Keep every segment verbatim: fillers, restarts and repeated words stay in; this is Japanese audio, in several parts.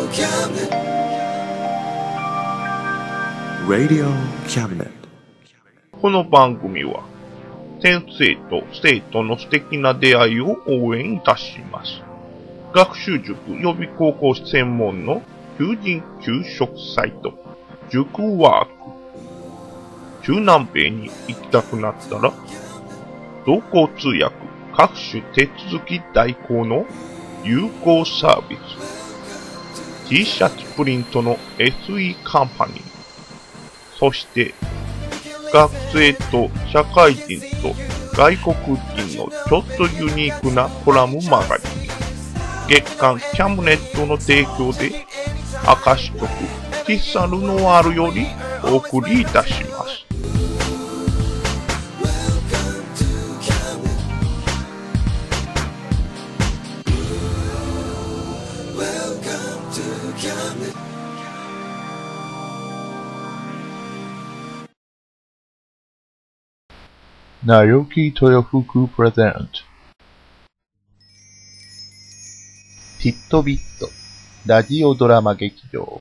Radio Cabinet。 この番組は先生と生徒の素敵な出会いを応援いたします。学習塾予備高校専門の求人・求職サイト塾ワーク。中南米に行きたくなったら同行通訳各種手続き代行の有効サービス。 T シャツプリントの エスイー カンパニー、そして学生と社会人と外国人のちょっとユニークなコラムマガジン、月刊キャムネットの提供で明石局喫茶ルノワールよりお送りいたします。 なよき豊福プレゼント。ティットビットラジオドラマ劇場。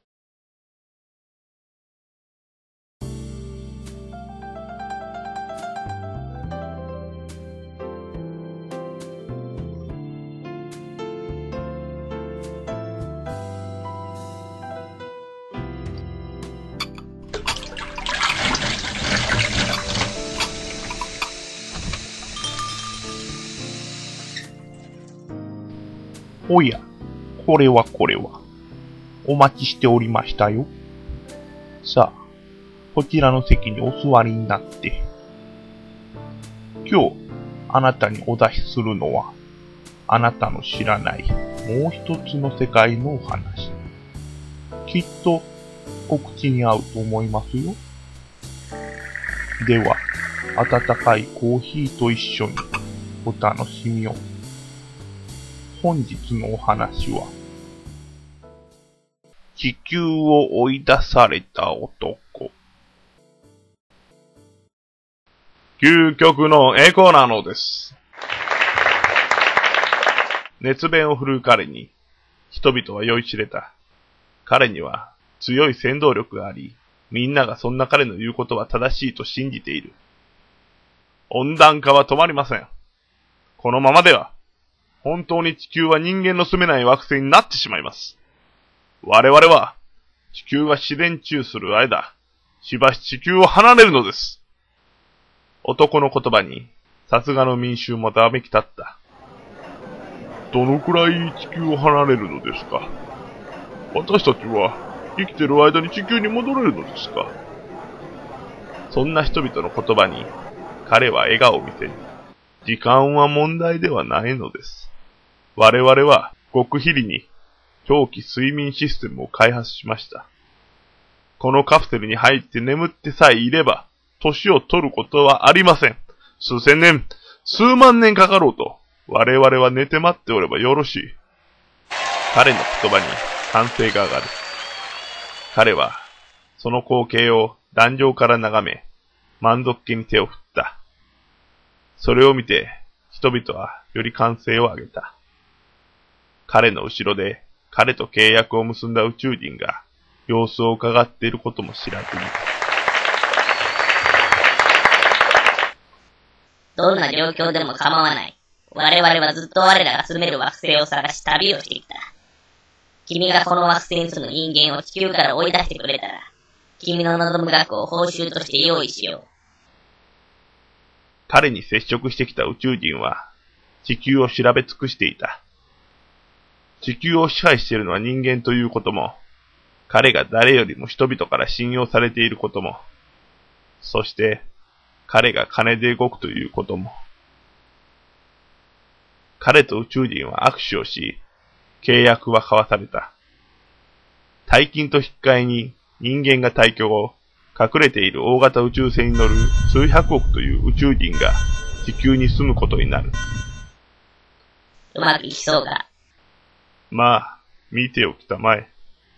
おや、これはこれは。お待ちしておりましたよ。さあ、こちらの席にお座りになって。今日、あなたにお出しするのは、あなたの知らないもう一つの世界のお話。きっと、お口に合うと思いますよ。では、温かいコーヒーと一緒にお楽しみを。本日のお話は、地球を追い出された男。究極のエコなのです。熱弁を振るう彼に、人々は酔いしれた。彼には強い戦闘力があり、みんながそんな彼の言うことは正しいと信じている。温暖化は止まりません。このままでは、本当に地球は人間の住めない惑星になってしまいます。我々は、地球が自然中する間、しばし地球を離れるのです。男の言葉に、さすがの民衆もざめき立った。どのくらい地球を離れるのですか？私たちは、生きてる間に地球に戻れるのですか？そんな人々の言葉に、彼は笑顔を見せる。時間は問題ではないのです。我々は極秘裏に長期睡眠システムを開発しました。このカプセルに入って眠ってさえいれば、年を取ることはありません。数千年、数万年かかろうと、我々は寝て待っておればよろしい。彼の言葉に歓声が上がる。彼は、その光景を壇上から眺め、満足げに手を振った。それを見て、人々はより歓声を上げた。彼の後ろで、彼と契約を結んだ宇宙人が、様子を伺っていることも知らずに。 どんな状況でも構わない。我々はずっと我らが住める惑星を探し旅をしてきた。君がこの惑星に住む人間を地球から追い出してくれたら、君の望む額を報酬として用意しよう。 彼に接触してきた宇宙人は、地球を調べ尽くしていた。地球を支配しているのは人間ということも、彼が誰よりも人々から信用されていることも、そして、彼が金で動くということも。彼と宇宙人は握手をし、契約は交わされた。大金と引き換えに人間が退去後、隠れている大型宇宙船に乗る数百億という宇宙人が地球に住むことになる。 うまくいきそうか？ まあ、見ておきたまえ。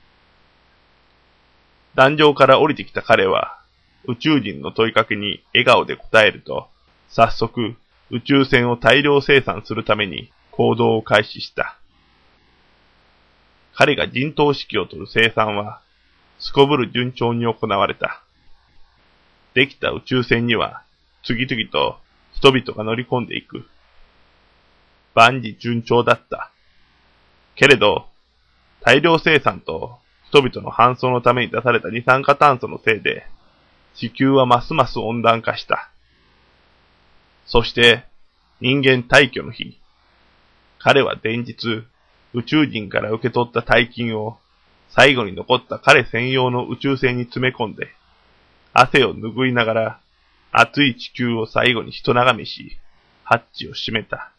壇上から降りてきた彼は、宇宙人の問いかけに笑顔で答えると、早速、宇宙船を大量生産するために行動を開始した。 彼が陣頭指揮を執る生産は、すこぶる順調に行われた。できた宇宙船には、次々と人々が乗り込んでいく。万事順調だった。けれど、大量生産と人々の搬送のために出された二酸化炭素のせいで、地球はますます温暖化した。そして、人間退去の日、彼は前日、宇宙人から受け取った大金を、最後に残った彼専用の宇宙船に詰め込んで、汗を拭いながら、暑い地球を最後に人眺めし、ハッチを閉めた。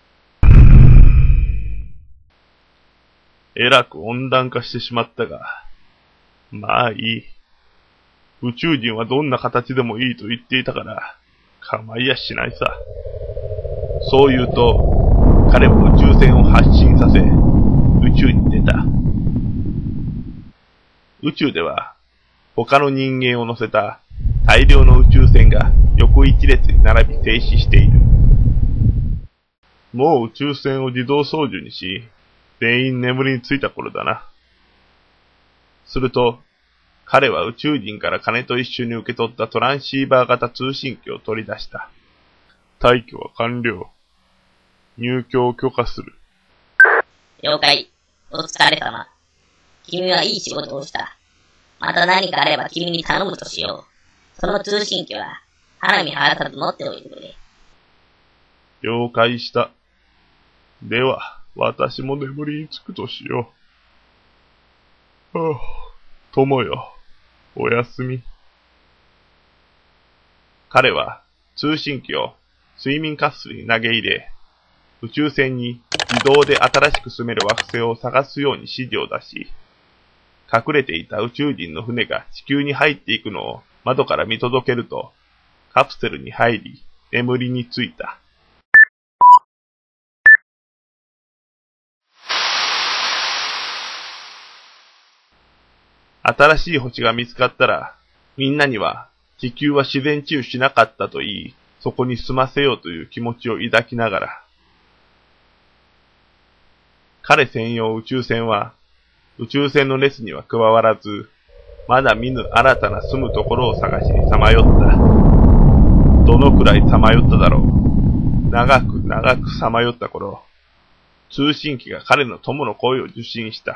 えらく温暖化してしまったが、まあいい。宇宙人はどんな形でもいいと言っていたから、構いやしないさ。そう言うと、彼は宇宙船を発進させ、宇宙に出た。宇宙では、他の人間を乗せた大量の宇宙船が横一列に並び停止している。もう宇宙船を自動操縦にし、全員眠りについた頃だな。すると、彼は宇宙人から金と一緒に受け取ったトランシーバー型通信機を取り出した。退去は完了。入居を許可する。 了解。お疲れ様。君はいい仕事をした。また何かあれば君に頼むとしよう。その通信機は、花見晴らさず持っておいてくれ。 了解した。では、私も眠りにつくとしよう。はぁ、友よ、おやすみ。彼は通信機を睡眠カプセルに投げ入れ、宇宙船に自動で新しく住める惑星を探すように指示を出し、隠れていた宇宙人の船が地球に入っていくのを窓から見届けると、カプセルに入り、眠りについた。新しい星が見つかったら、みんなには地球は自然治癒しなかったと言い、そこに住ませようという気持ちを抱きながら、彼専用宇宙船は、宇宙船の列には加わらず、まだ見ぬ新たな住むところを探しにさまよった。どのくらいさまよっただろう。長く長くさまよった頃、通信機が彼の友の声を受信した。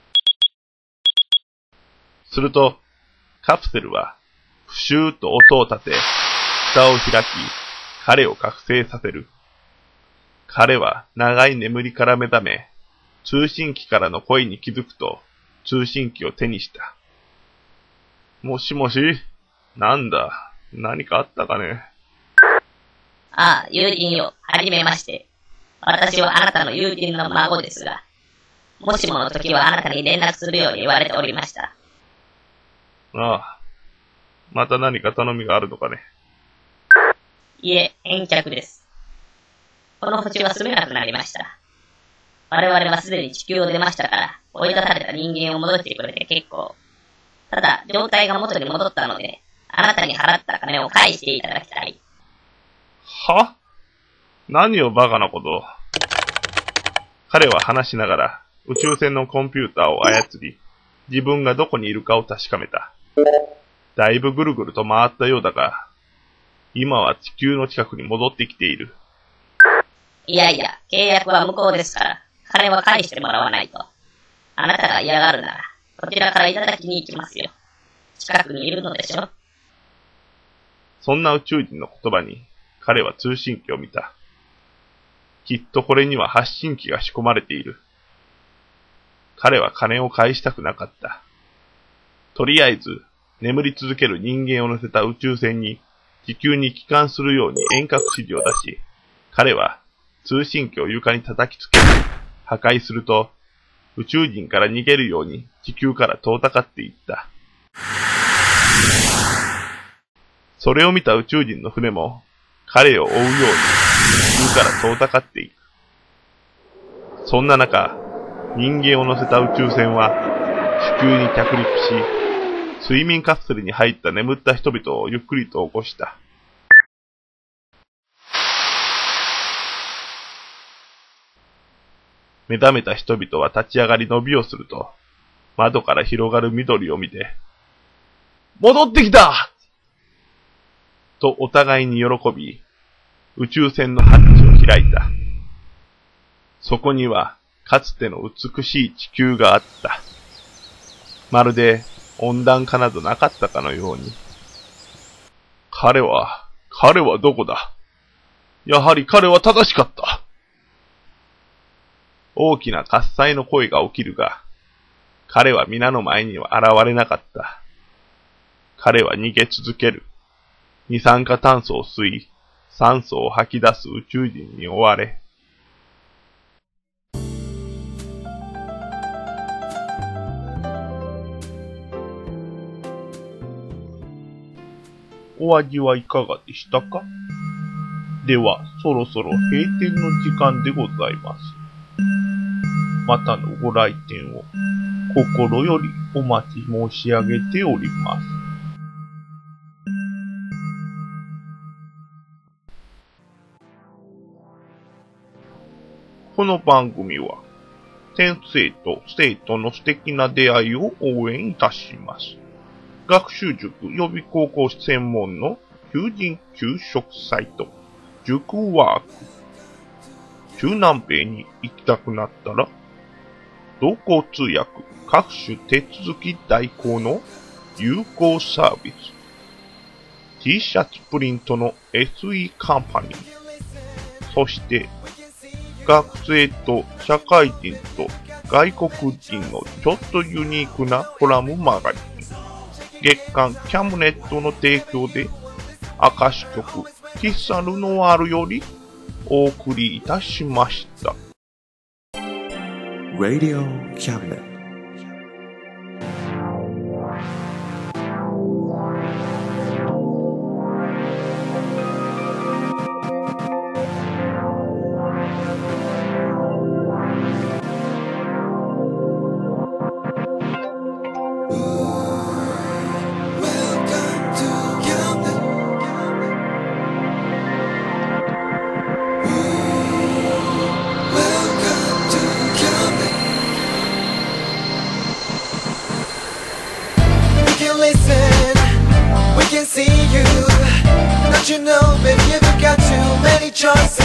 すると、カプセルは、ふしゅーっと音を立て、蓋を開き、彼を覚醒させる。彼は長い眠りから目覚め、通信機からの声に気づくと、通信機を手にした。もしもし、なんだ、何かあったかね。 ああ、友人よ、はじめまして。私はあなたの友人の孫ですが、もしもの時はあなたに連絡するように言われておりました。 ああ、また何か頼みがあるのかね。 いえ、返却です。この星は住めなくなりました。我々はすでに地球を出ましたから、追い出された人間を戻してくれて結構。ただ、状態が元に戻ったので、あなたに払った金を返していただきたい。 は？何をバカなことを。彼は話しながら、宇宙船のコンピューターを操り、自分がどこにいるかを確かめた。だいぶぐるぐると回ったようだが、今は地球の近くに戻ってきている。 いやいや、契約は無効ですから、金は返してもらわないと。あなたが嫌がるなら、こちらからいただきに行きますよ。近くにいるのでしょ。 そんな宇宙人の言葉に、彼は通信機を見た。きっとこれには発信機が仕込まれている。彼は金を返したくなかった。とりあえず、眠り続ける人間を乗せた宇宙船に、地球に帰還するように遠隔指示を出し、彼は通信機を床に叩きつけ、破壊すると、宇宙人から逃げるように地球から遠ざかっていった。それを見た宇宙人の船も、彼を追うように地球から遠ざかっていく。そんな中、人間を乗せた宇宙船は地球に着陸し、睡眠カプセルに入った眠った人々をゆっくりと起こした。 目覚めた人々は立ち上がり伸びをすると、窓から広がる緑を見て、戻ってきたとお互いに喜び、宇宙船のハッチを開いた。そこには、かつての美しい地球があった。まるで温暖化などなかったかのように。彼は、彼はどこだ？やはり彼は正しかった。大きな喝采の声が起きるが、彼は皆の前には現れなかった。彼は逃げ続ける。二酸化炭素を吸い、酸素を吐き出す宇宙人に追われ。お味はいかがでしたか？では、そろそろ閉店の時間でございます。またのご来店を心よりお待ち申し上げております。この番組は、先生と生徒の素敵な出会いを応援いたします。学習塾予備高校専門の求人・求職サイト、塾ワーク。中南米に行きたくなったら、同行通訳、各種手続き代行の有効サービス。T シャツプリントの エスイー カンパニー。そして、学生と社会人と外国人のちょっとユニークなコラムマガジン。月刊キャムネットの提供で、明石局喫茶ルノワールよりお送りいたしました。 Radio Cabinet. You know, baby, you've got too many choices.